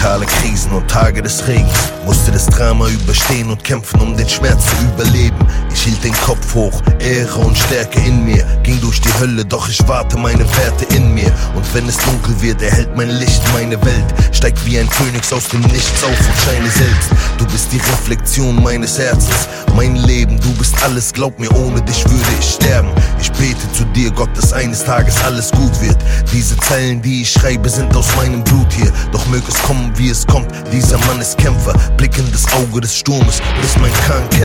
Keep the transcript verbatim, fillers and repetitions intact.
Mentale Krisen und Tage des Regens. Musste das Drama überstehen und kämpfen, um den Schmerz zu überleben. Ich hielt den Kopf hoch, Ehre und Stärke in mir. Ging durch die Hölle, doch ich warte meine Werte in mir. Und wenn es dunkel wird, erhält mein Licht meine Welt. Steigt wie ein Phönix aus dem Nichts auf und scheine selbst. Du bist die Reflexion meines Herzens, mein Leben, du bist alles, glaub mir, ohne dich würde ich sterben. Ich bete zu dir, Gott, dass eines Tages alles gut wird. Diese Zeilen, die ich schreibe, sind aus meinem Blut hier. Doch möge es kommen, wie es kommt, dieser Mann ist Kämpfer. Blick in das Auge des Sturmes, bis mein Kahn